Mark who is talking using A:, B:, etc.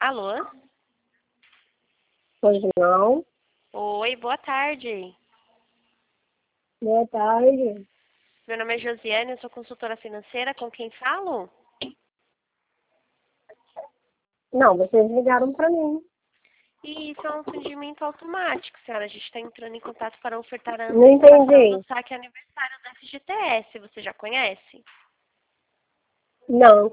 A: Alô?
B: Pois não.
A: Oi, boa tarde.
B: Boa tarde.
A: Meu nome é Josiane, eu sou consultora financeira. Com quem falo?
B: Não, vocês ligaram para mim.
A: E isso é um atendimento automático, senhora. A gente está entrando em contato para ofertar a
B: Não
A: antecipação do
B: entendi.
A: saque aniversário da FGTS. Você já conhece?
B: Não,